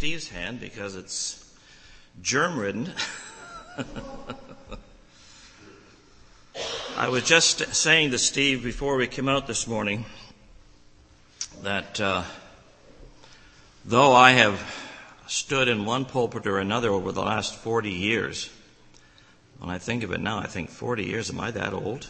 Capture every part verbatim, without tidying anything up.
Steve's hand because it's germ-ridden. I was just saying to Steve before we came out this morning that uh, though I have stood in one pulpit or another over the last forty years, when I think of it now, I think forty years, am I that old?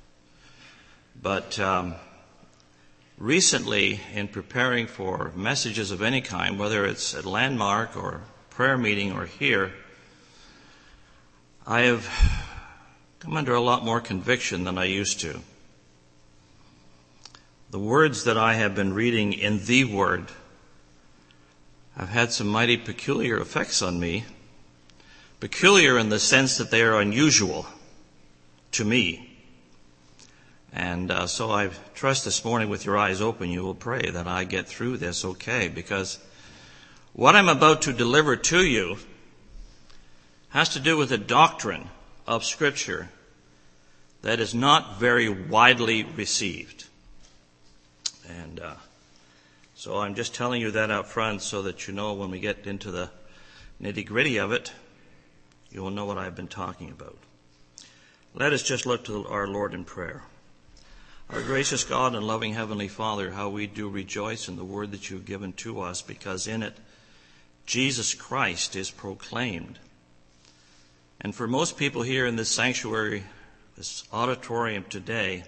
But um, recently, in preparing for messages of any kind, whether it's at Landmark or prayer meeting or here, I have come under a lot more conviction than I used to. The words that I have been reading in the Word have had some mighty peculiar effects on me. Peculiar in the sense that they are unusual to me. And uh, so I trust this morning with your eyes open you will pray that I get through this okay, because what I'm about to deliver to you has to do with a doctrine of Scripture that is not very widely received. And uh, so I'm just telling you that up front so that you know when we get into the nitty-gritty of it, you will know what I've been talking about. Let us just look to our Lord in prayer. Our gracious God and loving Heavenly Father, how we do rejoice in the word that you've given to us, because in it Jesus Christ is proclaimed. And for most people here in this sanctuary, this auditorium today,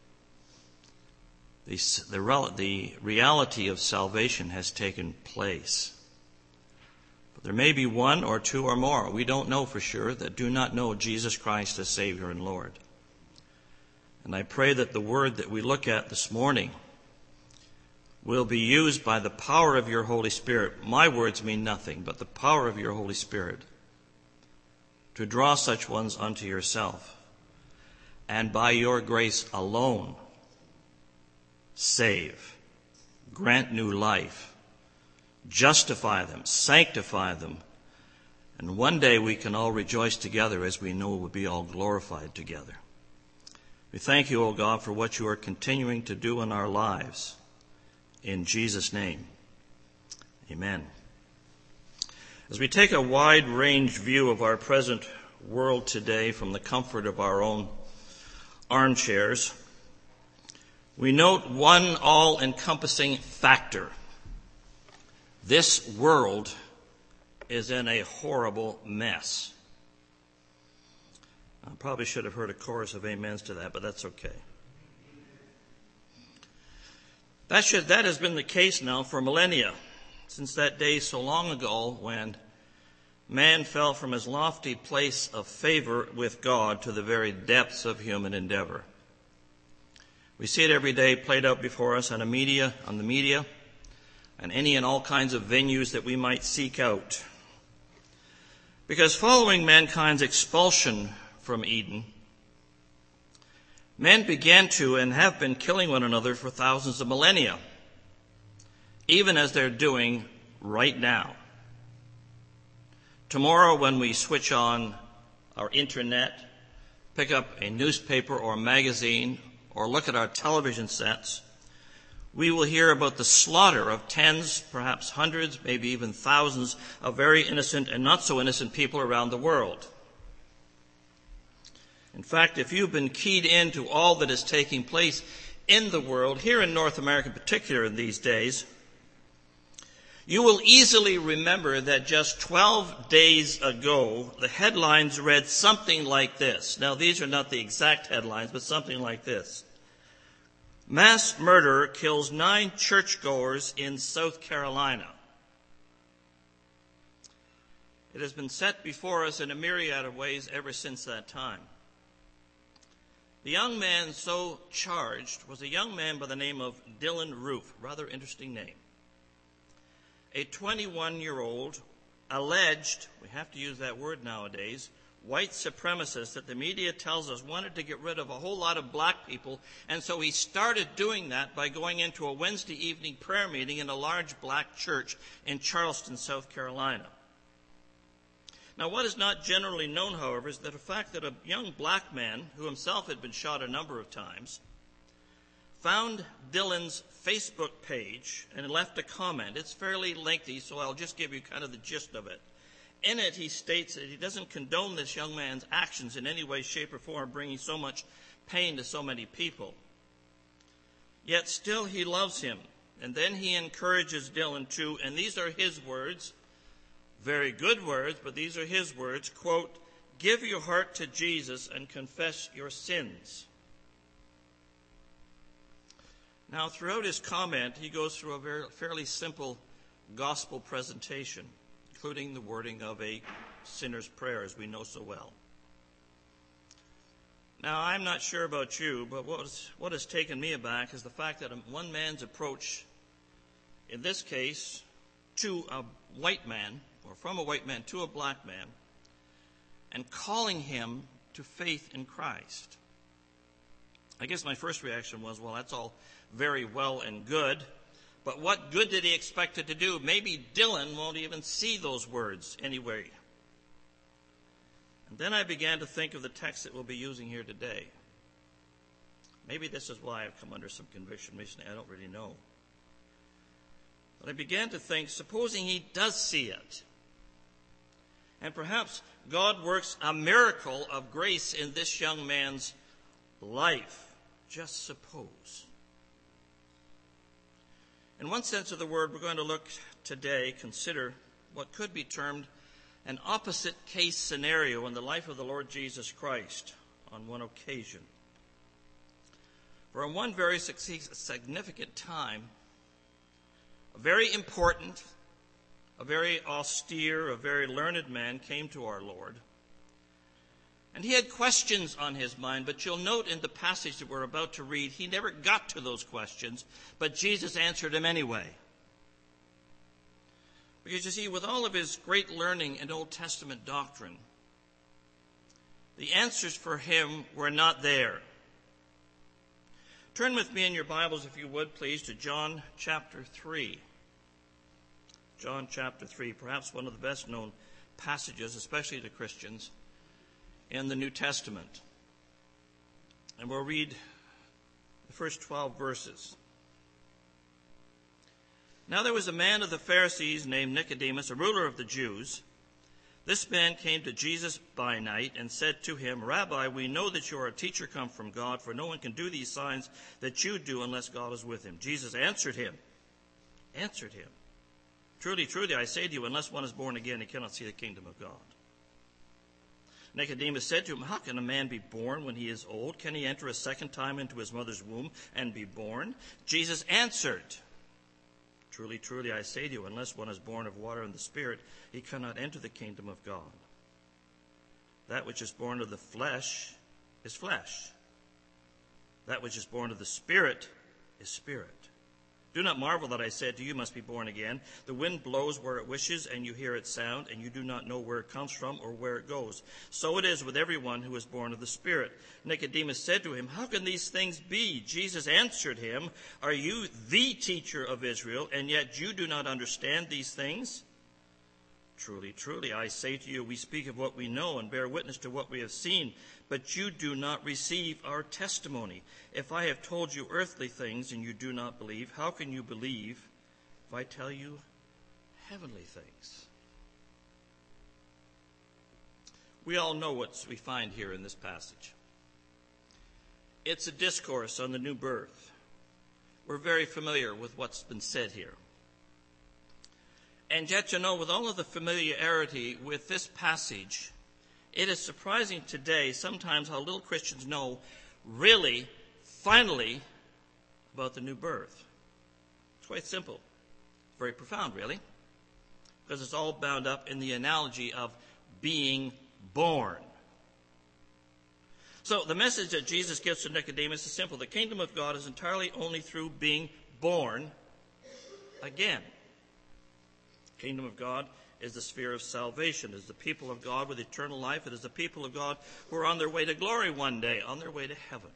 the, the, the reality of salvation has taken place. But there may be one or two or more, we don't know for sure, that do not know Jesus Christ as Savior and Lord. And I pray that the word that we look at this morning will be used by the power of your Holy Spirit. My words mean nothing, but the power of your Holy Spirit to draw such ones unto yourself. And by your grace alone, save, grant new life, justify them, sanctify them, and one day we can all rejoice together as we know we'll be all glorified together. We thank you, O God, for what you are continuing to do in our lives. In Jesus' name, amen. As we take a wide-range view of our present world today from the comfort of our own armchairs, we note one all-encompassing factor. This world is in a horrible mess. I probably should have heard a chorus of amens to that, but that's okay. That should, that has been the case now for millennia, since that day so long ago when man fell from his lofty place of favor with God to the very depths of human endeavor. We see it every day played out before us on the media, on the media, and any and all kinds of venues that we might seek out. Because following mankind's expulsion from Eden, men began to and have been killing one another for thousands of millennia, even as they're doing right now. Tomorrow, when we switch on our internet, pick up a newspaper or magazine, or look at our television sets, we will hear about the slaughter of tens, perhaps hundreds, maybe even thousands of very innocent and not so innocent people around the world. In fact, if you've been keyed into all that is taking place in the world, here in North America in particular in these days, you will easily remember that just twelve days ago, the headlines read something like this. Now, these are not the exact headlines, but something like this. Mass murderer kills nine churchgoers in South Carolina. It has been set before us in a myriad of ways ever since that time. The young man so charged was a young man by the name of Dylan Roof, rather interesting name. A twenty-one-year-old alleged, we have to use that word nowadays, white supremacist that the media tells us wanted to get rid of a whole lot of black people, and so he started doing that by going into a Wednesday evening prayer meeting in a large black church in Charleston, South Carolina. Now, what is not generally known, however, is that the fact that a young black man, who himself had been shot a number of times, found Dylan's Facebook page and left a comment. It's fairly lengthy, so I'll just give you kind of the gist of it. In it, he states that he doesn't condone this young man's actions in any way, shape, or form, bringing so much pain to so many people. Yet still he loves him. And then he encourages Dylan to, and these are his words, very good words, but these are his words, quote, "Give your heart to Jesus and confess your sins." Now, throughout his comment, he goes through a very fairly simple gospel presentation, including the wording of a sinner's prayer, as we know so well. Now, I'm not sure about you, but what, was, what has taken me aback is the fact that one man's approach, in this case, to a white man, or from a white man to a black man, and calling him to faith in Christ. I guess my first reaction was, well, that's all very well and good, but what good did he expect it to do? Maybe Dylan won't even see those words anyway. And then I began to think of the text that we'll be using here today. Maybe this is why I've come under some conviction recently. I don't really know. But I began to think, supposing he does see it, and perhaps God works a miracle of grace in this young man's life. Just suppose. In one sense of the word, we're going to look today, consider what could be termed an opposite case scenario in the life of the Lord Jesus Christ on one occasion. For in one very significant time, a very important, a very austere, a very learned man came to our Lord. And he had questions on his mind, but you'll note in the passage that we're about to read, he never got to those questions, but Jesus answered him anyway. Because you see, with all of his great learning in Old Testament doctrine, the answers for him were not there. Turn with me in your Bibles, if you would, please, to John chapter three. John chapter three, perhaps one of the best known passages, especially to Christians, in the New Testament. And we'll read the first twelve verses. Now there was a man of the Pharisees named Nicodemus, a ruler of the Jews. This man came to Jesus by night and said to him, "Rabbi, we know that you are a teacher come from God, for no one can do these signs that you do unless God is with him." Jesus answered him, answered him, "Truly, truly, I say to you, unless one is born again, he cannot see the kingdom of God." Nicodemus said to him, "How can a man be born when he is old? Can he enter a second time into his mother's womb and be born?" Jesus answered, "Truly, truly, I say to you, unless one is born of water and the Spirit, he cannot enter the kingdom of God. That which is born of the flesh is flesh. That which is born of the Spirit is spirit. Do not marvel that I said to you, you must be born again. The wind blows where it wishes, and you hear its sound, and you do not know where it comes from or where it goes. So it is with everyone who is born of the Spirit." Nicodemus said to him, "How can these things be?" Jesus answered him, "Are you the teacher of Israel, and yet you do not understand these things? Truly, truly, I say to you, we speak of what we know and bear witness to what we have seen, but you do not receive our testimony. If I have told you earthly things and you do not believe, how can you believe if I tell you heavenly things?" We all know what we find here in this passage. It's a discourse on the new birth. We're very familiar with what's been said here. And yet, you know, with all of the familiarity with this passage, it is surprising today sometimes how little Christians know really, finally, about the new birth. It's quite simple. Very profound, really. Because it's all bound up in the analogy of being born. So the message that Jesus gives to Nicodemus is simple. The kingdom of God is entirely only through being born again. The kingdom of God is the sphere of salvation. It is the people of God with eternal life. It is the people of God who are on their way to glory one day, on their way to heaven.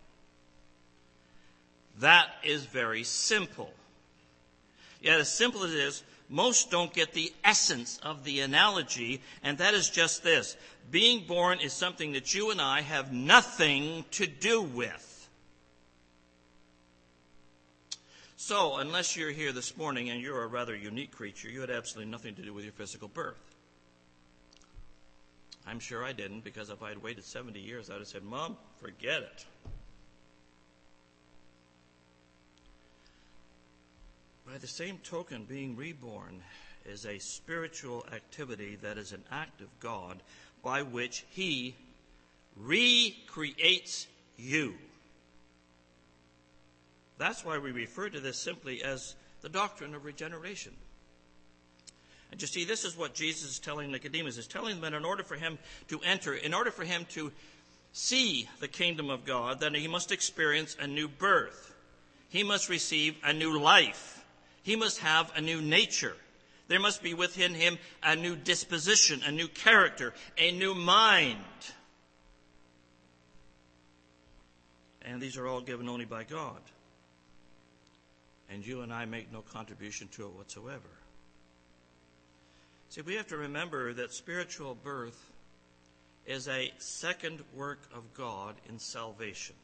That is very simple. Yet as simple as it is, most don't get the essence of the analogy, and that is just this. Being born is something that you and I have nothing to do with. So, unless you're here this morning and you're a rather unique creature, you had absolutely nothing to do with your physical birth. I'm sure I didn't, because if I had waited seventy years, I would have said, Mom, forget it. By the same token, being reborn is a spiritual activity that is an act of God by which He recreates you. That's why we refer to this simply as the doctrine of regeneration. And you see, this is what Jesus is telling Nicodemus. He's telling him that in order for him to enter, in order for him to see the kingdom of God, that he must experience a new birth. He must receive a new life. He must have a new nature. There must be within him a new disposition, a new character, a new mind. And these are all given only by God. And you and I make no contribution to it whatsoever. See, we have to remember that spiritual birth is a second work of God in salvation.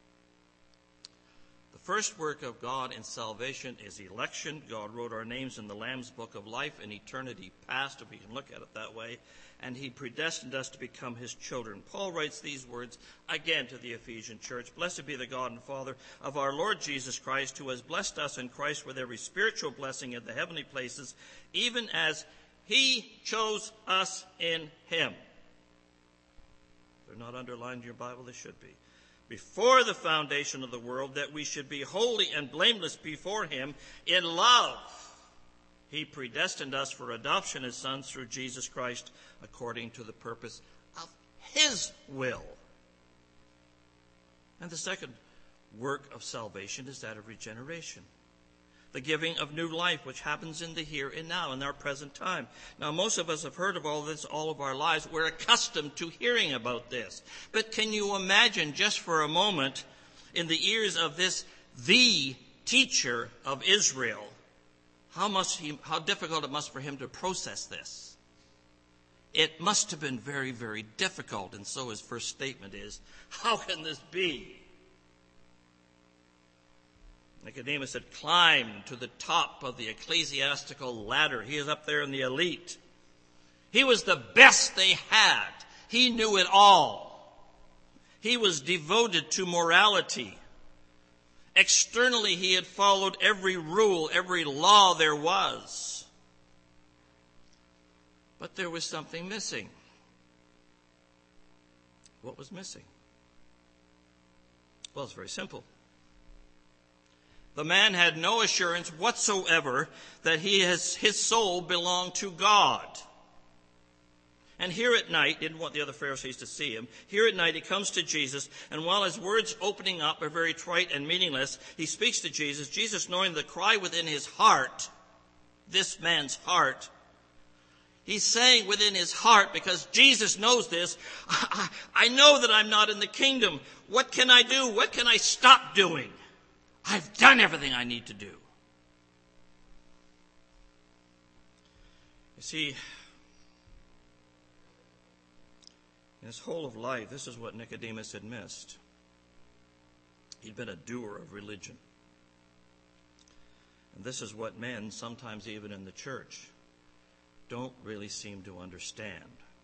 The first work of God in salvation is election. God wrote our names in the Lamb's book of life in eternity past, if we can look at it that way. And He predestined us to become His children. Paul writes these words again to the Ephesian church. Blessed be the God and Father of our Lord Jesus Christ, who has blessed us in Christ with every spiritual blessing in the heavenly places, even as He chose us in Him. They're not underlined in your Bible, they should be. Before the foundation of the world, that we should be holy and blameless before Him in love. He predestined us for adoption as sons through Jesus Christ, according to the purpose of His will. And the second work of salvation is that of regeneration. The giving of new life, which happens in the here and now, in our present time. Now, most of us have heard of all this all of our lives. We're accustomed to hearing about this. But can you imagine, just for a moment, in the ears of this, the teacher of Israel, how must he, how difficult it must for him to process this? It must have been very, very difficult. And so his first statement is, how can this be? Nicodemus had climbed to the top of the ecclesiastical ladder. He is up there in the elite. He was the best they had. He knew it all. He was devoted to morality. Externally, he had followed every rule, every law there was. But there was something missing. What was missing? Well, it's very simple. The man had no assurance whatsoever that he has, his soul belonged to God. And here at night, didn't want the other Pharisees to see him, here at night he comes to Jesus, and while his words opening up are very trite and meaningless, he speaks to Jesus. Jesus, knowing the cry within his heart, this man's heart, he's saying within his heart, because Jesus knows this, I, I know that I'm not in the kingdom. What can I do? What can I stop doing? I've done everything I need to do. You see, in his whole of life, this is what Nicodemus had missed. He'd been a doer of religion. And this is what men, sometimes even in the church, don't really seem to understand.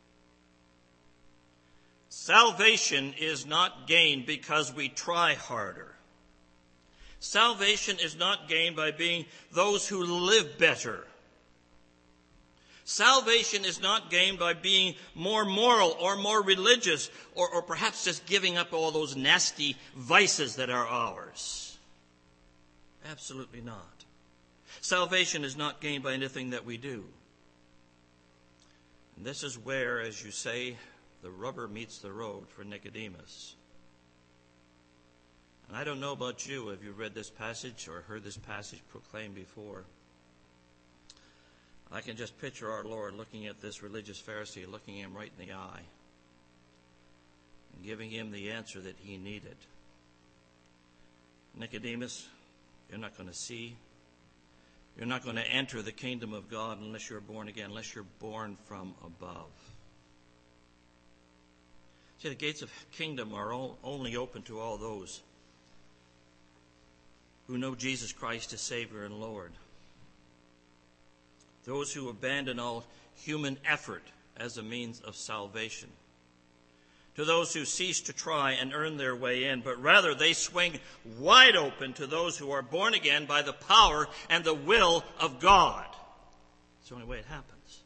Salvation is not gained because we try harder. Salvation is not gained by being those who live better. Salvation is not gained by being more moral or more religious, or, or perhaps just giving up all those nasty vices that are ours. Absolutely not. Salvation is not gained by anything that we do. And this is where, as you say, the rubber meets the road for Nicodemus. And I don't know about you, if you've read this passage or heard this passage proclaimed before. I can just picture our Lord looking at this religious Pharisee, looking him right in the eye, and giving him the answer that he needed. Nicodemus, you're not going to see. You're not going to enter the kingdom of God unless you're born again, unless you're born from above. See, the gates of kingdom are all, only open to all those who know Jesus Christ as Savior and Lord. Those who abandon all human effort as a means of salvation. To those who cease to try and earn their way in, but rather they swing wide open to those who are born again by the power and the will of God. It's the only way it happens.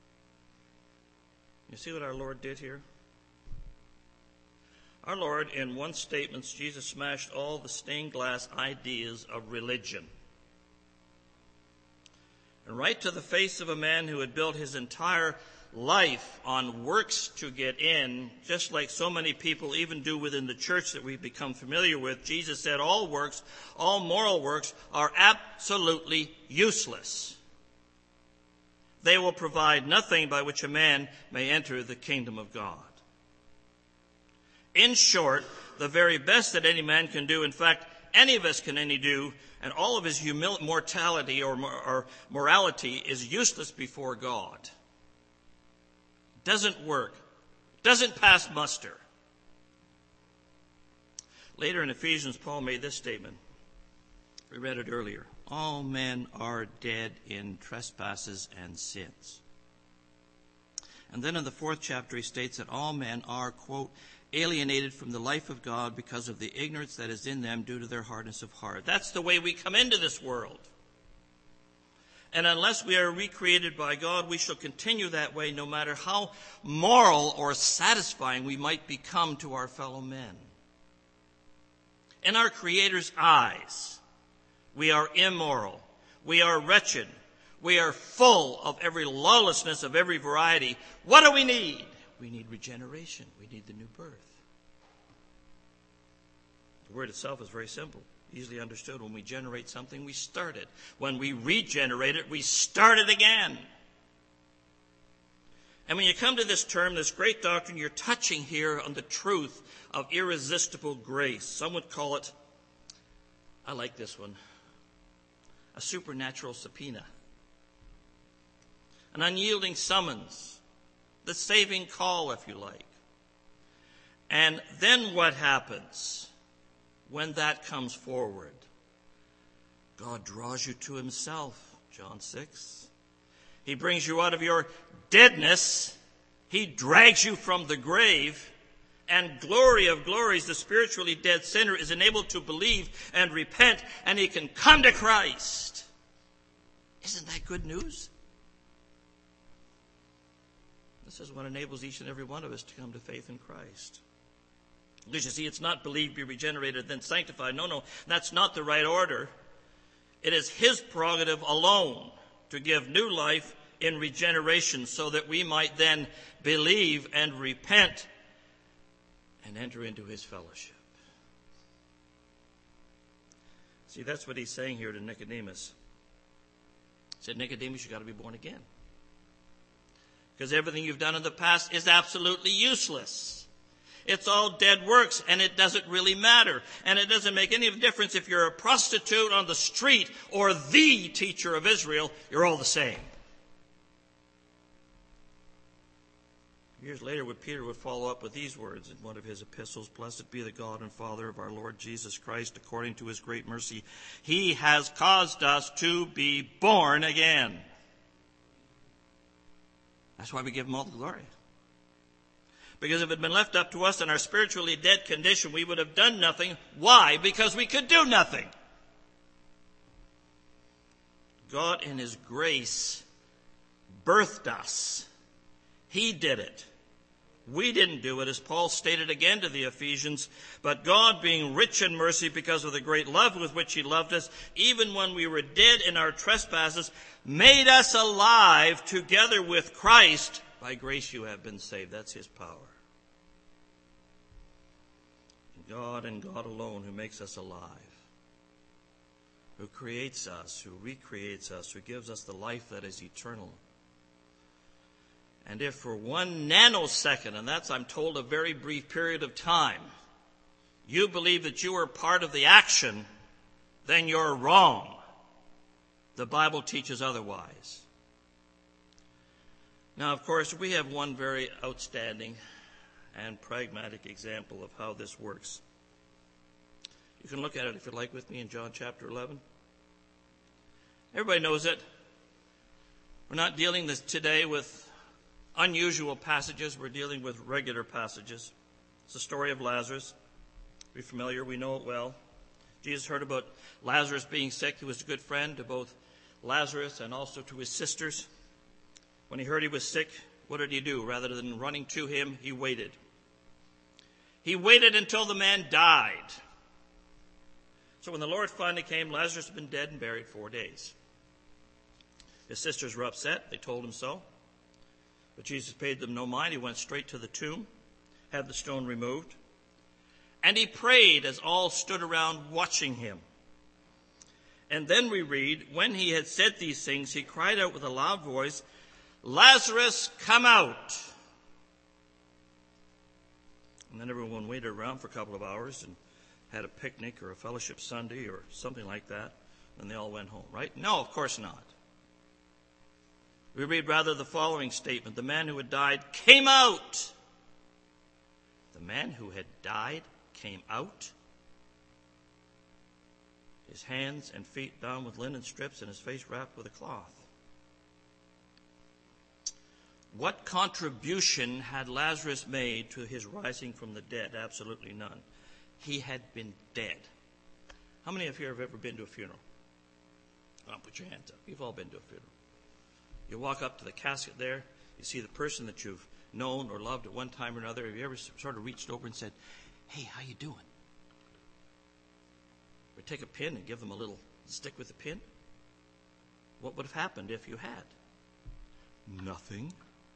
You see what our Lord did here? Our Lord, in one statement, Jesus smashed all the stained glass ideas of religion. And right to the face of a man who had built his entire life on works to get in, just like so many people even do within the church that we've become familiar with, Jesus said all works, all moral works, are absolutely useless. They will provide nothing by which a man may enter the kingdom of God. In short, the very best that any man can do, in fact, any of us can any do, and all of his humil- mortality or, or morality is useless before God. Doesn't work. Doesn't pass muster. Later in Ephesians, Paul made this statement. We read it earlier. All men are dead in trespasses and sins. And then in the fourth chapter, he states that all men are, quote, alienated from the life of God because of the ignorance that is in them due to their hardness of heart. That's the way we come into this world. And unless we are recreated by God, we shall continue that way no matter how moral or satisfying we might become to our fellow men. In our Creator's eyes, we are immoral. We are wretched. We are full of every lawlessness of every variety. What do we need? We need regeneration. We need the new birth. The word itself is very simple, easily understood. When we generate something, we start it. When we regenerate it, we start it again. And when you come to this term, this great doctrine, you're touching here on the truth of irresistible grace. Some would call it, I like this one, a supernatural subpoena. An unyielding summons. The saving call, if you like. And then what happens when that comes forward? God draws you to himself, John six. He brings you out of your deadness. He drags you from the grave. And glory of glories, the spiritually dead sinner is enabled to believe and repent, and he can come to Christ. Isn't that good news? This is what enables each and every one of us to come to faith in Christ. Because you see, it's not believe, be regenerated, then sanctified. No, no, that's not the right order. It is his prerogative alone to give new life in regeneration so that we might then believe and repent and enter into his fellowship. See, that's what he's saying here to Nicodemus. He said, Nicodemus, you've got to be born again. Because everything you've done in the past is absolutely useless. It's all dead works, and it doesn't really matter. And it doesn't make any difference if you're a prostitute on the street or the teacher of Israel. You're all the same. Years later, Peter would follow up with these words in one of his epistles. Blessed be the God and Father of our Lord Jesus Christ, according to his great mercy. He has caused us to be born again. That's why we give him all the glory. Because if it had been left up to us in our spiritually dead condition, we would have done nothing. Why? Because we could do nothing. God in his grace birthed us. He did it. We didn't do it, as Paul stated again to the Ephesians. But God, being rich in mercy because of the great love with which he loved us, even when we were dead in our trespasses, made us alive together with Christ. By grace you have been saved. That's his power. God and God alone who makes us alive, who creates us, who recreates us, who gives us the life that is eternal. And if for one nanosecond, and that's, I'm told, a very brief period of time, you believe that you are part of the action, then you're wrong. The Bible teaches otherwise. Now, of course, we have one very outstanding and pragmatic example of how this works. You can look at it if you'd like with me in John chapter eleven. Everybody knows it. We're not dealing this today with unusual passages. We're dealing with regular passages. It's the story of Lazarus. We're familiar. We know it well. Jesus heard about Lazarus being sick. He was a good friend to both Lazarus and also to his sisters. When he heard he was sick, what did he do? Rather than running to him, he waited. He waited until the man died. So when the Lord finally came, Lazarus had been dead and buried four days. His sisters were upset. They told him so. But Jesus paid them no mind. He went straight to the tomb, had the stone removed, and he prayed as all stood around watching him. And then we read, when he had said these things, he cried out with a loud voice, "Lazarus, come out!" And then everyone waited around for a couple of hours and had a picnic or a fellowship Sunday or something like that. And they all went home, right? No, of course not. We read rather the following statement. The man who had died came out. The man who had died came out. His hands and feet bound with linen strips and his face wrapped with a cloth. What contribution had Lazarus made to his rising from the dead? Absolutely none. He had been dead. How many of you have ever been to a funeral? I'll put your hands up. You've all been to a funeral. You walk up to the casket there. You see the person that you've known or loved at one time or another. Have you ever sort of reached over and said, "Hey, how you doing?" Or take a pin and give them a little stick with a pin? What would have happened if you had? Nothing.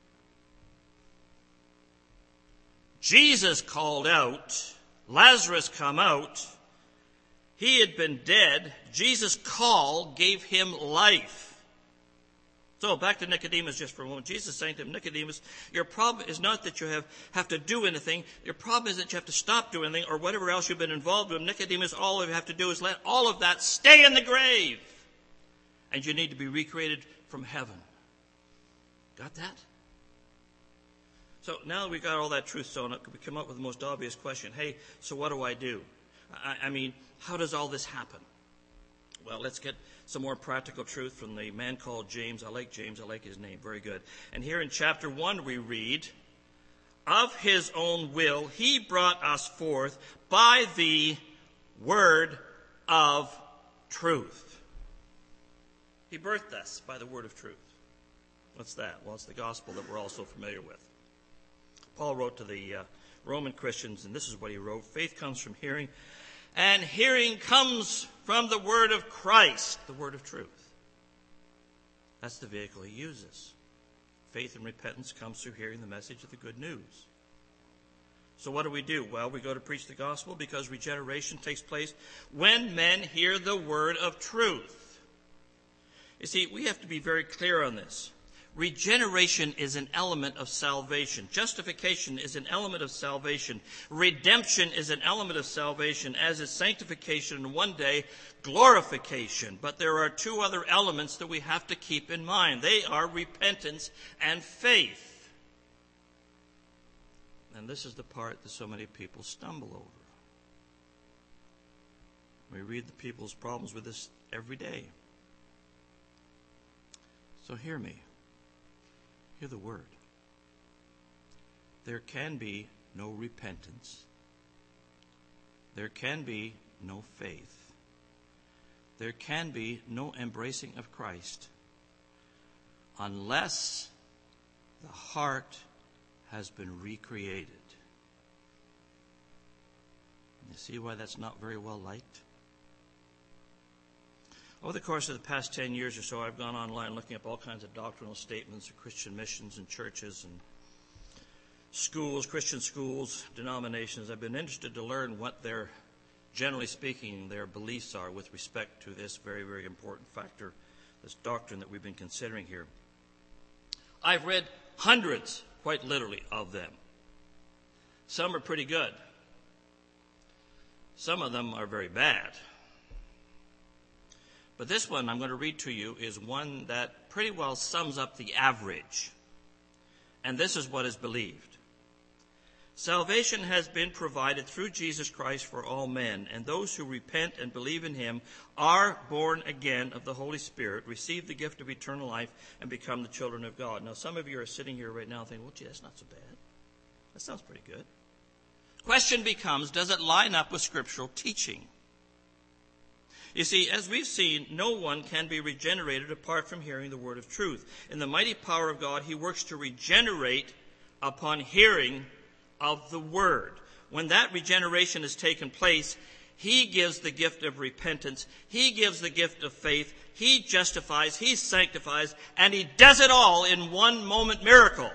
Jesus called out, "Lazarus, come out." He had been dead. Jesus' call gave him life. So back to Nicodemus just for a moment. Jesus is saying to him, Nicodemus, your problem is not that you have, have to do anything. Your problem is that you have to stop doing anything or whatever else you've been involved with. Nicodemus, all you have to do is let all of that stay in the grave. And you need to be recreated from heaven. Got that? So now that we've got all that truth sewn up, we come up with the most obvious question. Hey, so what do I do? I, I mean, how does all this happen? Well, let's get some more practical truth from the man called James. I like James. I like his name. Very good. And here in chapter one we read, of his own will he brought us forth by the word of truth. He birthed us by the word of truth. What's that? Well, it's the gospel that we're all so familiar with. Paul wrote to the uh, Roman Christians, and this is what he wrote. Faith comes from hearing, and hearing comes from the word of Christ, the word of truth. That's the vehicle he uses. Faith and repentance comes through hearing the message of the good news. So what do we do? Well, we go to preach the gospel because regeneration takes place when men hear the word of truth. You see, we have to be very clear on this. Regeneration is an element of salvation. Justification is an element of salvation. Redemption is an element of salvation, as is sanctification and one day glorification. But there are two other elements that we have to keep in mind. They are repentance and faith. And this is the part that so many people stumble over. We read the people's problems with this every day. So hear me. Hear the word. There can be no repentance. There can be no faith. There can be no embracing of Christ unless the heart has been recreated. You see why that's not very well liked? Over the course of the past ten years or so, I've gone online looking up all kinds of doctrinal statements of Christian missions and churches and schools, Christian schools, denominations. I've been interested to learn what their, generally speaking, their beliefs are with respect to this very, very important factor, this doctrine that we've been considering here. I've read hundreds, quite literally, of them. Some are pretty good. Some of them are very bad. But this one I'm going to read to you is one that pretty well sums up the average. And this is what is believed. Salvation has been provided through Jesus Christ for all men, and those who repent and believe in him are born again of the Holy Spirit, receive the gift of eternal life, and become the children of God. Now, some of you are sitting here right now thinking, well, gee, that's not so bad. That sounds pretty good. Question becomes, does it line up with scriptural teaching? You see, as we've seen, no one can be regenerated apart from hearing the word of truth. In the mighty power of God, he works to regenerate upon hearing of the word. When that regeneration has taken place, he gives the gift of repentance. He gives the gift of faith. He justifies. He sanctifies. And he does it all in one moment miracle.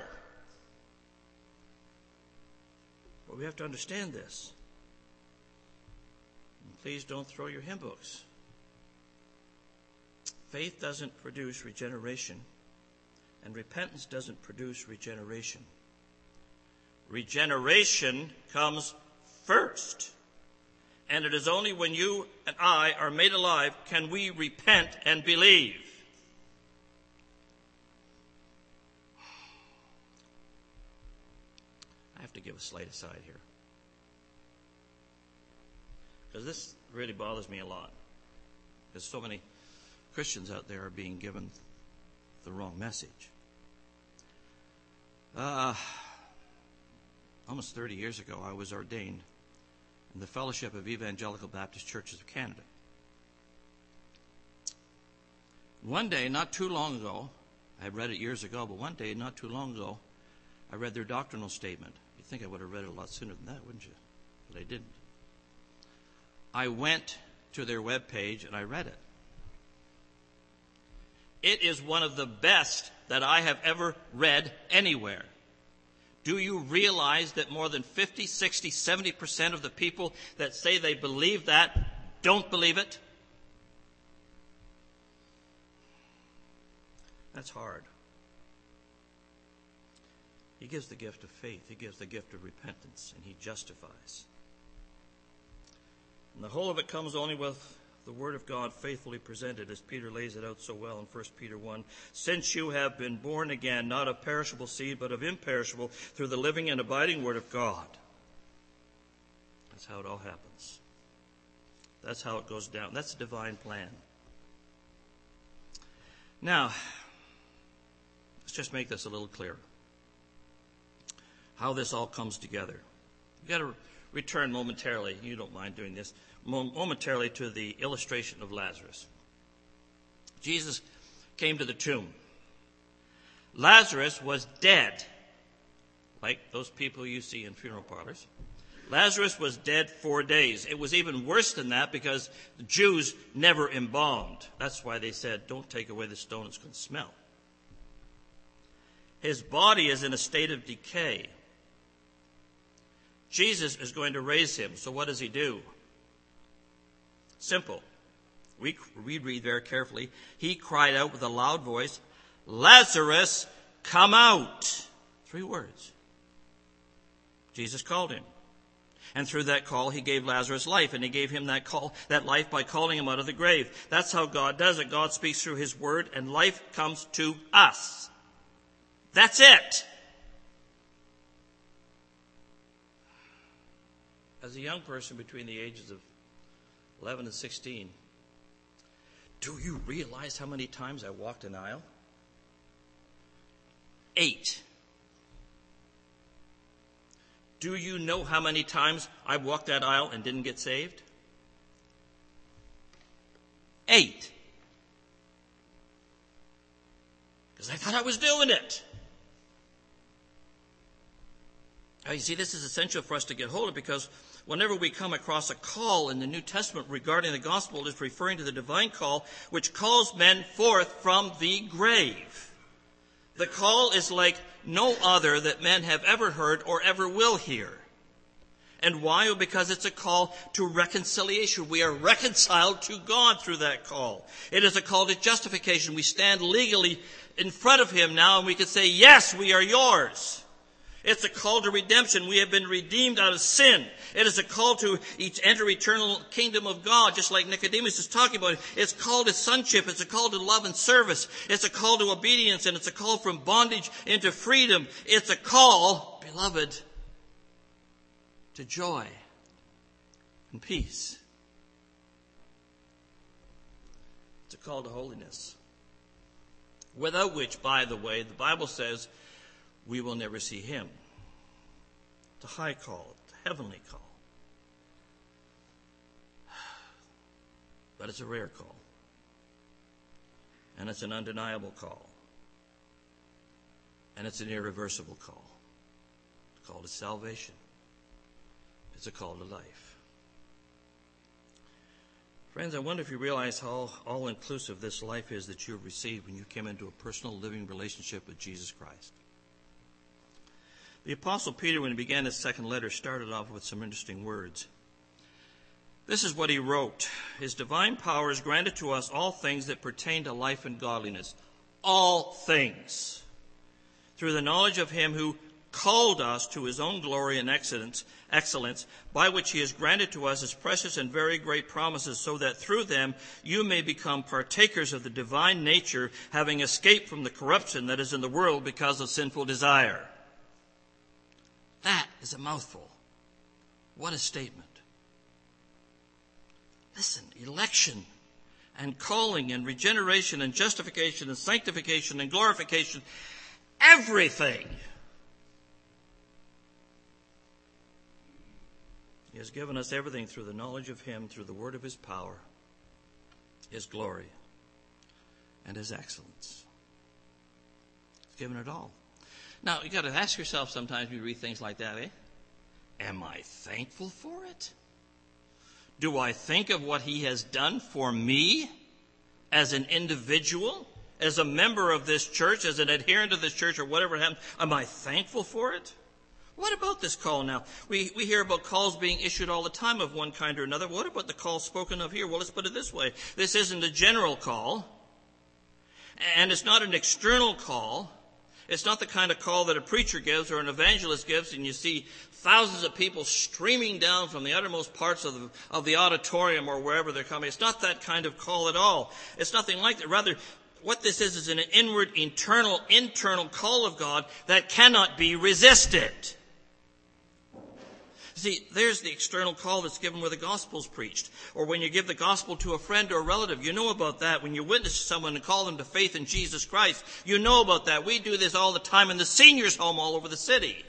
But we have to understand this. And please don't throw your hymn books. Faith doesn't produce regeneration. And repentance doesn't produce regeneration. Regeneration comes first. And it is only when you and I are made alive can we repent and believe. I have to give a slight aside here, because this really bothers me a lot. Because so many Christians out there are being given the wrong message. Uh, almost thirty years ago, I was ordained in the Fellowship of Evangelical Baptist Churches of Canada. One day, not too long ago, I had read it years ago, but one day, not too long ago, I read their doctrinal statement. You'd think I would have read it a lot sooner than that, wouldn't you? But I didn't. I went to their webpage and I read it. It is one of the best that I have ever read anywhere. Do you realize that more than fifty, sixty, seventy percent of the people that say they believe that don't believe it? That's hard. He gives the gift of faith. He gives the gift of repentance, and he justifies. And the whole of it comes only with the word of God faithfully presented, as Peter lays it out so well in First Peter one. Since you have been born again, not of perishable seed, but of imperishable, through the living and abiding word of God. That's how it all happens. That's how it goes down. That's a divine plan. Now, let's just make this a little clearer. How this all comes together. You've got to return momentarily, you don't mind doing this, momentarily to the illustration of Lazarus. Jesus came to the tomb. Lazarus was dead, like those people you see in funeral parlors. Lazarus was dead four days. It was even worse than that because the Jews never embalmed. That's why they said, don't take away the stone, it's going to smell. His body is in a state of decay. Jesus is going to raise him. So what does he do? Simple. We, we read very carefully. He cried out with a loud voice, Lazarus, come out. Three words. Jesus called him. And through that call, he gave Lazarus life. And he gave him that call, that life by calling him out of the grave. That's how God does it. God speaks through his word, and life comes to us. That's it. As a young person between the ages of eleven and sixteen, do you realize how many times I walked an aisle? Eight. Do you know how many times I walked that aisle and didn't get saved? Eight. Because I thought I was doing it. Now, you see, this is essential for us to get hold of, because whenever we come across a call in the New Testament regarding the gospel, it is referring to the divine call, which calls men forth from the grave. The call is like no other that men have ever heard or ever will hear. And why? Because it's a call to reconciliation. We are reconciled to God through that call. It is a call to justification. We stand legally in front of him now, and we can say, yes, we are yours. It's a call to redemption. We have been redeemed out of sin. It is a call to enter eternal kingdom of God, just like Nicodemus is talking about. It's called to sonship. It's a call to love and service. It's a call to obedience, and it's a call from bondage into freedom. It's a call, beloved, to joy and peace. It's a call to holiness, without which, by the way, the Bible says we will never see him. It's a high call, it's a heavenly call. But it's a rare call. And it's an undeniable call. And it's an irreversible call. It's a call to salvation. It's a call to life. Friends, I wonder if you realize how all-inclusive this life is that you have received when you came into a personal living relationship with Jesus Christ. The Apostle Peter, when he began his second letter, started off with some interesting words. This is what he wrote. His divine power has granted to us all things that pertain to life and godliness. All things. Through the knowledge of him who called us to his own glory and excellence, excellence, by which he has granted to us his precious and very great promises, so that through them you may become partakers of the divine nature, having escaped from the corruption that is in the world because of sinful desire. That is a mouthful. What a statement. Listen, election and calling and regeneration and justification and sanctification and glorification, everything. He has given us everything through the knowledge of him, through the word of his power, his glory, and his excellence. He's given it all. Now, you've got to ask yourself sometimes when you read things like that, eh? Am I thankful for it? Do I think of what he has done for me as an individual, as a member of this church, as an adherent of this church, or whatever happened? Am I thankful for it? What about this call now? We we hear about calls being issued all the time of one kind or another. What about the call spoken of here? Well, let's put it this way. This isn't a general call, and it's not an external call. It's not the kind of call that a preacher gives or an evangelist gives, and you see thousands of people streaming down from the uttermost parts of the, of the auditorium or wherever they're coming. It's not that kind of call at all. It's nothing like that. Rather, what this is is an inward, internal, internal call of God that cannot be resisted. See, there's the external call that's given where the gospel's preached. Or when you give the gospel to a friend or a relative, you know about that. When you witness to someone and call them to faith in Jesus Christ, you know about that. We do this all the time in the seniors' home all over the city.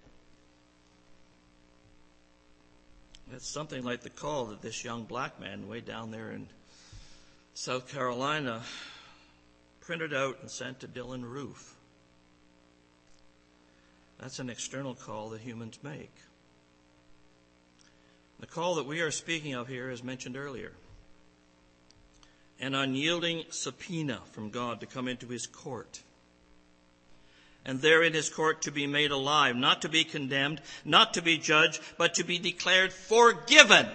It's something like the call that this young black man way down there in South Carolina printed out and sent to Dylan Roof. That's an external call that humans make. The call that we are speaking of here is mentioned earlier. An unyielding subpoena from God to come into his court. And there in his court to be made alive, not to be condemned, not to be judged, but to be declared forgiven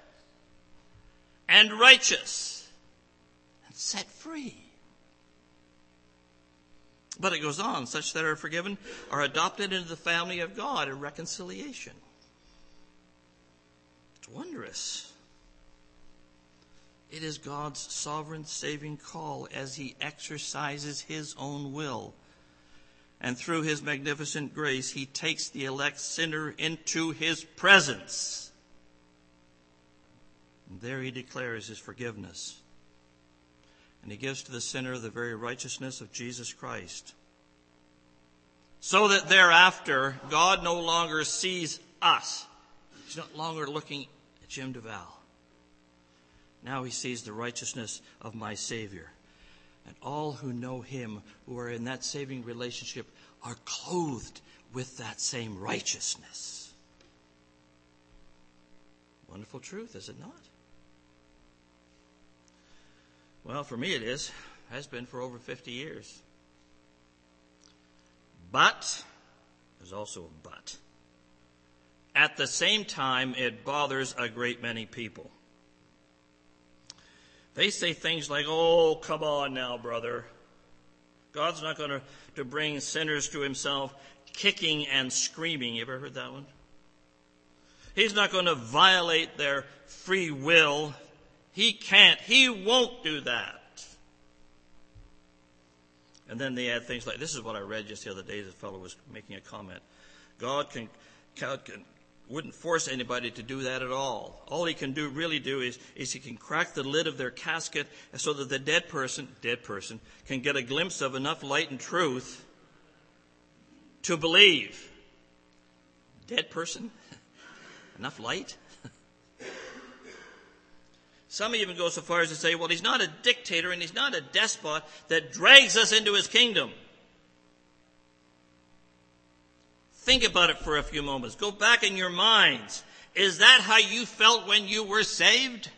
and righteous and set free. But it goes on, such that are forgiven are adopted into the family of God in reconciliation. Wondrous. It is God's sovereign saving call as he exercises his own will. And through his magnificent grace, he takes the elect sinner into his presence. And there he declares his forgiveness. And he gives to the sinner the very righteousness of Jesus Christ. So that thereafter, God no longer sees us. He's not longer looking at Jim DeVal. Now he sees the righteousness of my Savior. And all who know him, who are in that saving relationship, are clothed with that same righteousness. Wonderful truth, is it not? Well, for me it is. Has been for over fifty years. But, there's also a but. At the same time, it bothers a great many people. They say things like, oh, come on now, brother. God's not going to, to bring sinners to himself kicking and screaming. You ever heard that one? He's not going to violate their free will. He can't. He won't do that. And then they add things like, this is what I read just the other day. The fellow was making a comment. God can, God can wouldn't force anybody to do that at all. All he can do, really do, is, is he can crack the lid of their casket so that the dead person, dead person, can get a glimpse of enough light and truth to believe. Dead person? Enough light? Some even go so far as to say, well, he's not a dictator and he's not a despot that drags us into his kingdom. Think about it for a few moments. Go back in your minds. Is that how you felt when you were saved?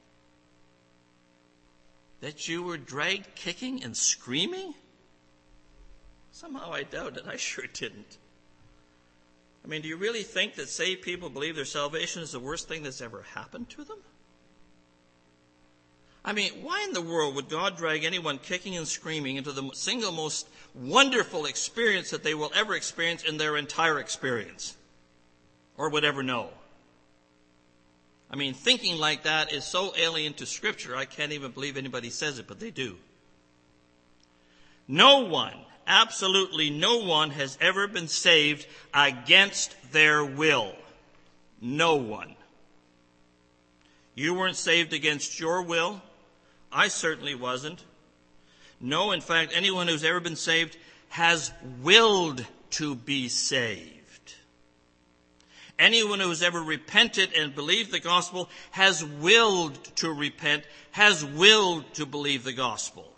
That you were dragged kicking and screaming? Somehow I doubt it. I sure didn't. I mean, do you really think that saved people believe their salvation is the worst thing that's ever happened to them? I mean, why in the world would God drag anyone kicking and screaming into the single most wonderful experience that they will ever experience in their entire experience? Or would ever know? I mean, thinking like that is so alien to Scripture, I can't even believe anybody says it, but they do. No one, absolutely no one, has ever been saved against their will. No one. You weren't saved against your will. I certainly wasn't. No, in fact, anyone who's ever been saved has willed to be saved. Anyone who has ever repented and believed the gospel has willed to repent, has willed to believe the gospel.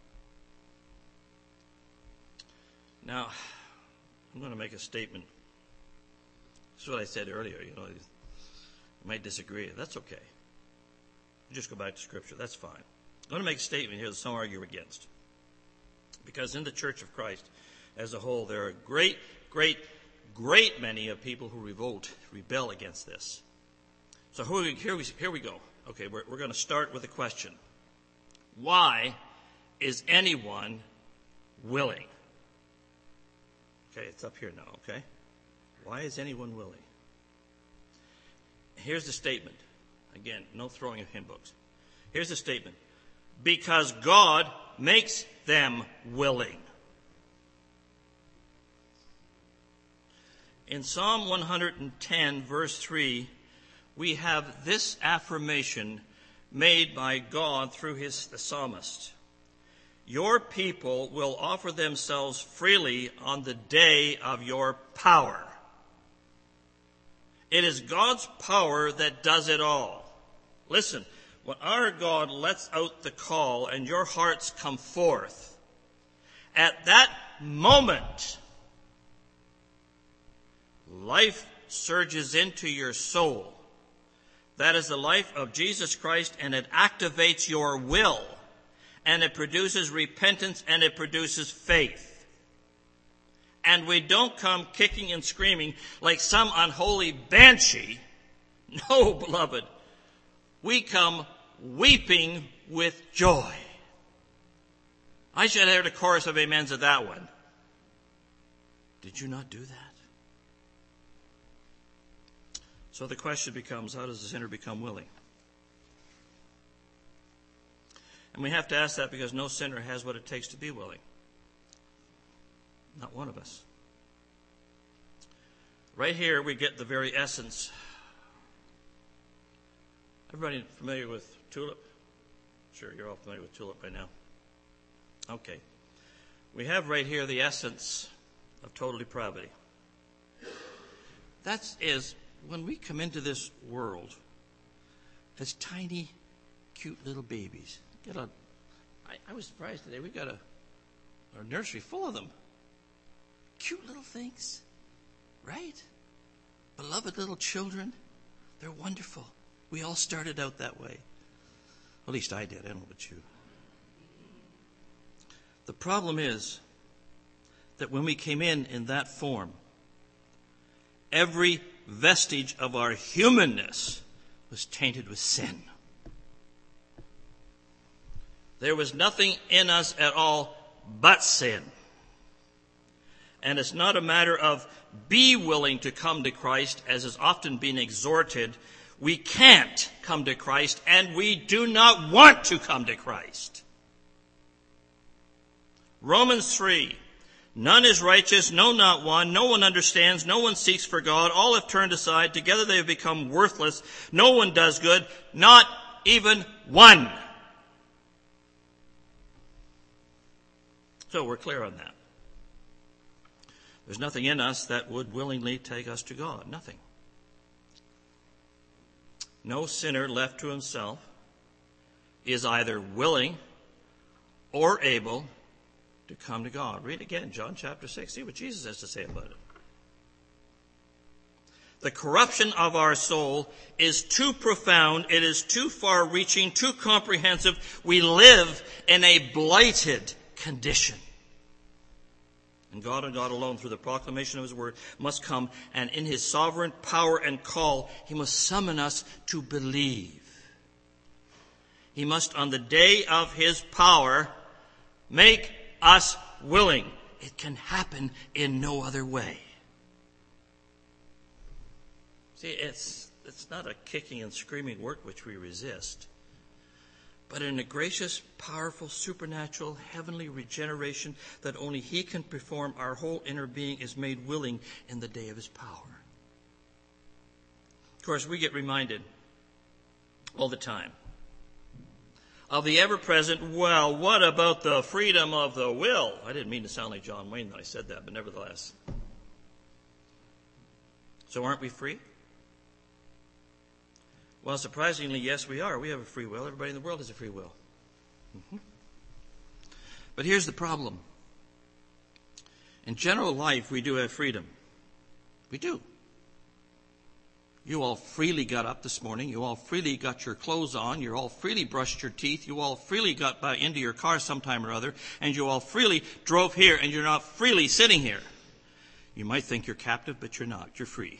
Now, I'm going to make a statement. This is what I said earlier. You know, you might disagree. That's okay. You just go back to Scripture. That's fine. I'm going to make a statement here that some argue against. Because in the Church of Christ as a whole, there are a great, great, great many of people who revolt, rebel against this. So here we, here we go. Okay, we're, we're going to start with a question. Why is anyone willing? Okay, it's up here now, okay? Why is anyone willing? Here's the statement. Again, no throwing of hymn books. Here's the statement. Because God makes them willing. In Psalm one hundred ten, verse three, we have this affirmation made by God through his the psalmist. Your people will offer themselves freely on the day of your power. It is God's power that does it all. Listen, when our God lets out the call and your hearts come forth, at that moment, life surges into your soul. That is the life of Jesus Christ, and it activates your will, and it produces repentance, and it produces faith. And we don't come kicking and screaming like some unholy banshee. No, beloved. We come weeping with joy. I should have heard a chorus of amens at that one. Did you not do that? So the question becomes, how does the sinner become willing? And we have to ask that because no sinner has what it takes to be willing. Not one of us. Right here we get the very essence. Everybody familiar with TULIP? Sure, you're all familiar with TULIP by now. Okay. We have right here the essence of total depravity. That is, when we come into this world as tiny, cute little babies. Get a, I, I was surprised today. We got a, a nursery full of them. Cute little things, right? Beloved little children. They're wonderful. We all started out that way. At least I did. I don't know about you. The problem is that when we came in in that form, every vestige of our humanness was tainted with sin. There was nothing in us at all but sin. And it's not a matter of be willing to come to Christ, as is often been exhorted. We can't come to Christ, and we do not want to come to Christ. Romans three None is righteous, no, not one. No one understands, no one seeks for God. All have turned aside. Together they have become worthless. No one does good, not even one. So we're clear on that. There's nothing in us that would willingly take us to God. Nothing. No sinner left to himself is either willing or able to come to God. Read again, John chapter six. See what Jesus has to say about it. The corruption of our soul is too profound. It is too far-reaching, too comprehensive. We live in a blighted condition. And God and God alone, through the proclamation of his word, must come, and in his sovereign power and call, he must summon us to believe. He must, on the day of his power, make us willing. It can happen in no other way. See, it's, it's not a kicking and screaming work which we resist, but in a gracious, powerful, supernatural, heavenly regeneration that only he can perform, our whole inner being is made willing in the day of his power. Of course, we get reminded all the time of the ever-present, well, what about the freedom of the will? I didn't mean to sound like John Wayne when I said that, but nevertheless. So aren't we free? Well, surprisingly, yes, we are. We have a free will. Everybody in the world has a free will. Mm-hmm. But here's the problem. In general life, we do have freedom. We do. You all freely got up this morning. You all freely got your clothes on. You all freely brushed your teeth. You all freely got back into your car sometime or other. And you all freely drove here, and you're not freely sitting here. You might think you're captive, but you're not. You're free.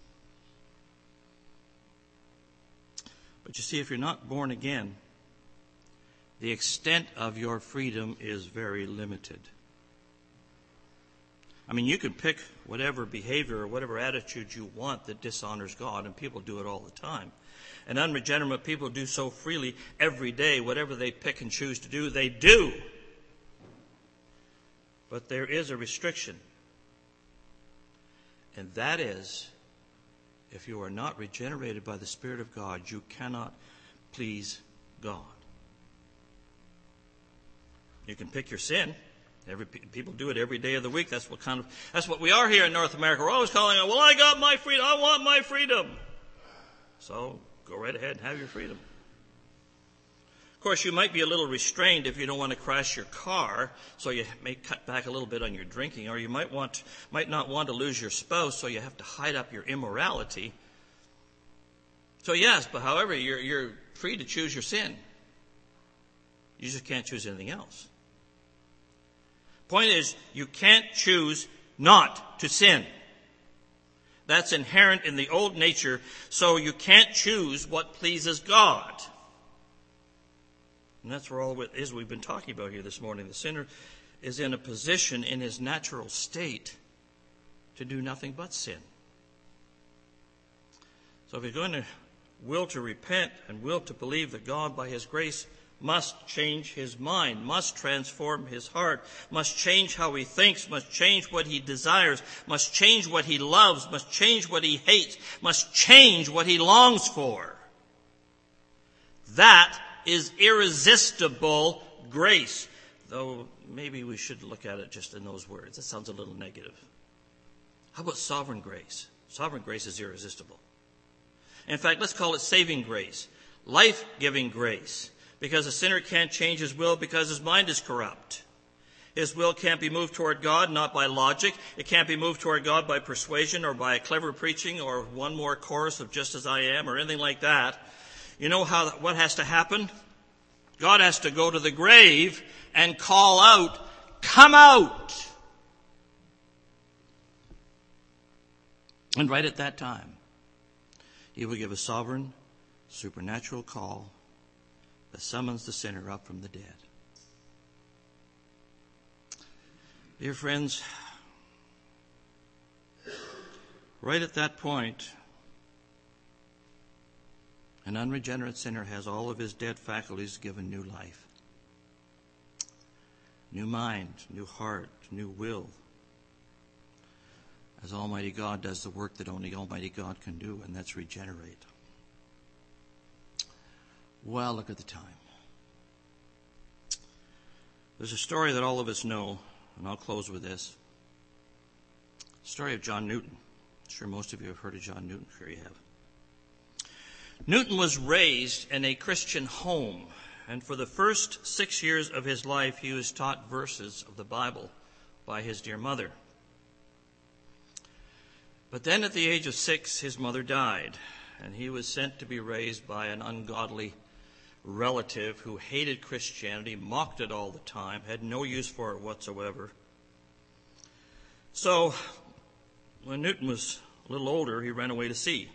But you see, if you're not born again, the extent of your freedom is very limited. I mean, you can pick whatever behavior or whatever attitude you want that dishonors God, and people do it all the time. And unregenerate people do so freely every day. Whatever they pick and choose to do, they do. But there is a restriction. And that is, if you are not regenerated by the Spirit of God, you cannot please God. You can pick your sin. Every people do it every day of the week. That's what kind of that's what we are here in North America. We're always calling it, well, I got my freedom. I want my freedom. So go right ahead and have your freedom. Of course, you might be a little restrained if you don't want to crash your car, so you may cut back a little bit on your drinking, or you might want might not want to lose your spouse, so you have to hide up your immorality. So yes, but however, you're you're free to choose your sin. You just can't choose anything else. Point is, you can't choose not to sin. That's inherent in the old nature, so you can't choose what pleases God. And that's where all it is we've been talking about here this morning. The sinner is in a position in his natural state to do nothing but sin. So if he's going to will to repent and will to believe that God, by his grace, must change his mind, must transform his heart, must change how he thinks, must change what he desires, must change what he loves, must change what he hates, must change what he longs for. That is irresistible grace. Though maybe we should look at it just in those words. That sounds a little negative. How about sovereign grace? Sovereign grace is irresistible. In fact, let's call it saving grace, life-giving grace. Because a sinner can't change his will because his mind is corrupt. His will can't be moved toward God, not by logic. It can't be moved toward God by persuasion or by clever preaching or one more chorus of just as I am or anything like that. You know how what has to happen? God has to go to the grave and call out, come out! And right at that time, he will give a sovereign, supernatural call that summons the sinner up from the dead. Dear friends, right at that point, an unregenerate sinner has all of his dead faculties given new life. New mind, new heart, new will, as Almighty God does the work that only Almighty God can do, and that's regenerate. Well, look at the time. There's a story that all of us know, and I'll close with this. The story of John Newton. I'm sure most of you have heard of John Newton. Sure you have. Newton was raised in a Christian home, and for the first six years of his life, he was taught verses of the Bible by his dear mother. But then at the age of six, his mother died, and he was sent to be raised by an ungodly relative who hated Christianity, mocked it all the time, had no use for it whatsoever. So, when Newton was a little older, he ran away to sea.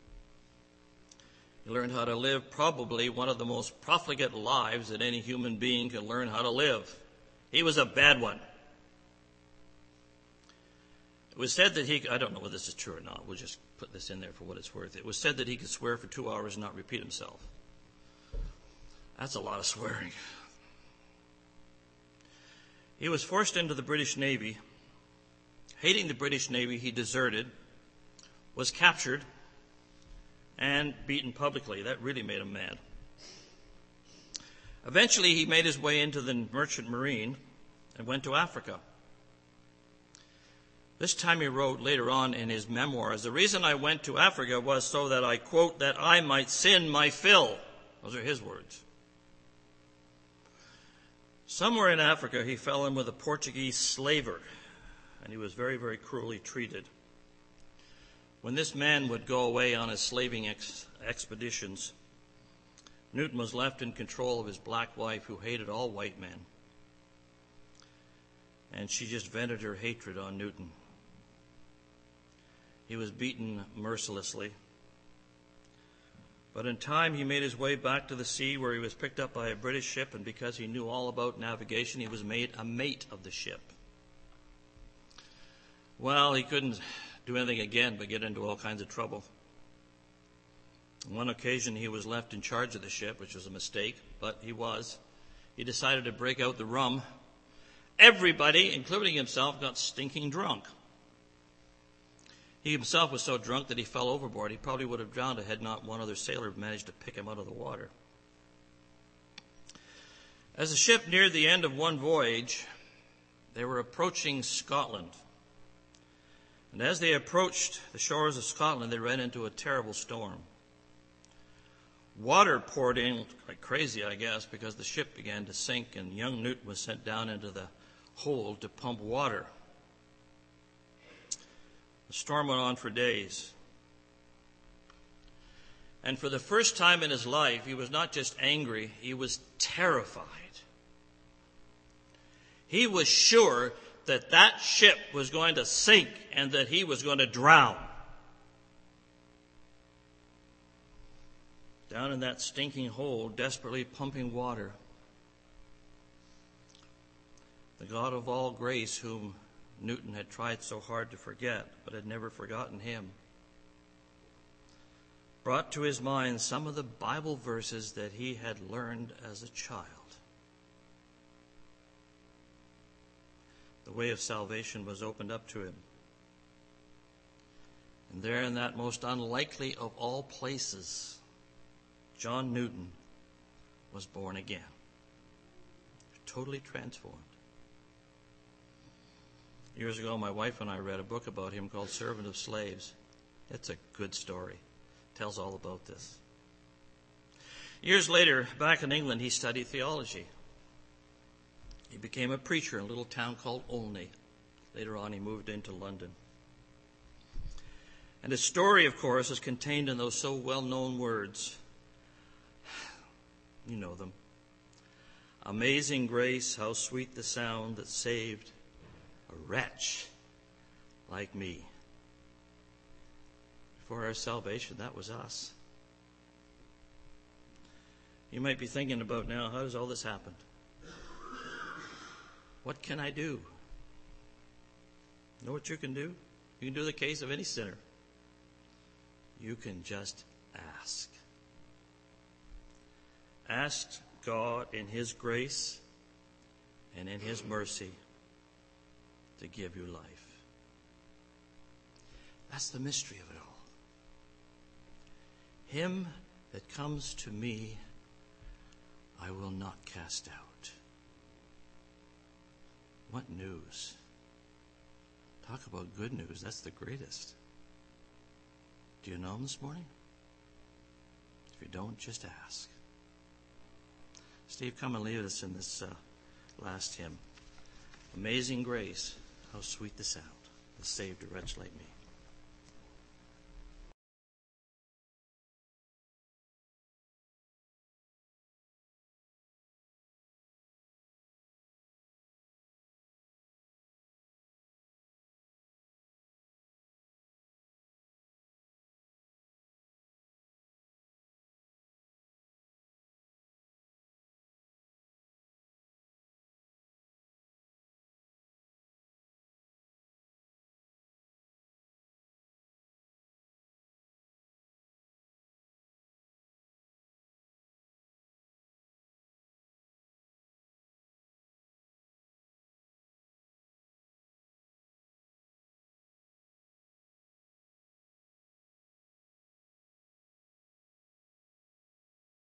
He learned how to live probably one of the most profligate lives that any human being can learn how to live. He was a bad one. It was said that he, I don't know whether this is true or not, we'll just put this in there for what it's worth. It was said that he could swear for two hours and not repeat himself. That's a lot of swearing. He was forced into the British Navy. Hating the British Navy, he deserted, was captured, and beaten publicly. That really made him mad. Eventually, he made his way into the Merchant Marine and went to Africa. This time he wrote later on in his memoirs, "The reason I went to Africa was so that I, quote, that I might sin my fill." Those are his words. Somewhere in Africa, he fell in with a Portuguese slaver, and he was very, very cruelly treated. When this man would go away on his slaving ex- expeditions, Newton was left in control of his black wife, who hated all white men. And she just vented her hatred on Newton. He was beaten mercilessly. But in time, he made his way back to the sea, where he was picked up by a British ship, and because he knew all about navigation, he was made a mate of the ship. Well, he couldn't do anything again but get into all kinds of trouble. On one occasion, he was left in charge of the ship, which was a mistake, but he was. He decided to break out the rum. Everybody, including himself, got stinking drunk. He himself was so drunk that he fell overboard. He probably would have drowned had not one other sailor managed to pick him out of the water. As the ship neared the end of one voyage, they were approaching Scotland. And as they approached the shores of Scotland, they ran into a terrible storm. Water poured in like crazy, I guess, because the ship began to sink, and young Newton was sent down into the hold to pump water. The storm went on for days. And for the first time in his life, he was not just angry, he was terrified. He was sure that that ship was going to sink and that he was going to drown. Down in that stinking hole, desperately pumping water, the God of all grace, whom Newton had tried so hard to forget, but had never forgotten him, brought to his mind some of the Bible verses that he had learned as a child. The way of salvation was opened up to him. And there in that most unlikely of all places, John Newton was born again. Totally transformed. Years ago, my wife and I read a book about him called Servant of Slaves. It's a good story. It tells all about this. Years later, back in England, he studied theology. He became a preacher in a little town called Olney. Later on, he moved into London. And his story, of course, is contained in those so well-known words. You know them. Amazing grace, how sweet the sound that saved a wretch like me. For our salvation, that was us. You might be thinking about now, how does all this happen? What can I do? You know what you can do? You can do the case of any sinner. You can just ask. Ask God in His grace and in His mercy to give you life. That's the mystery of it all. Him that comes to me, I will not cast out. What news? Talk about good news. That's the greatest. Do you know him this morning? If you don't, just ask. Steve, come and lead us in this uh, last hymn. Amazing grace, how sweet the sound that saved a wretch like me.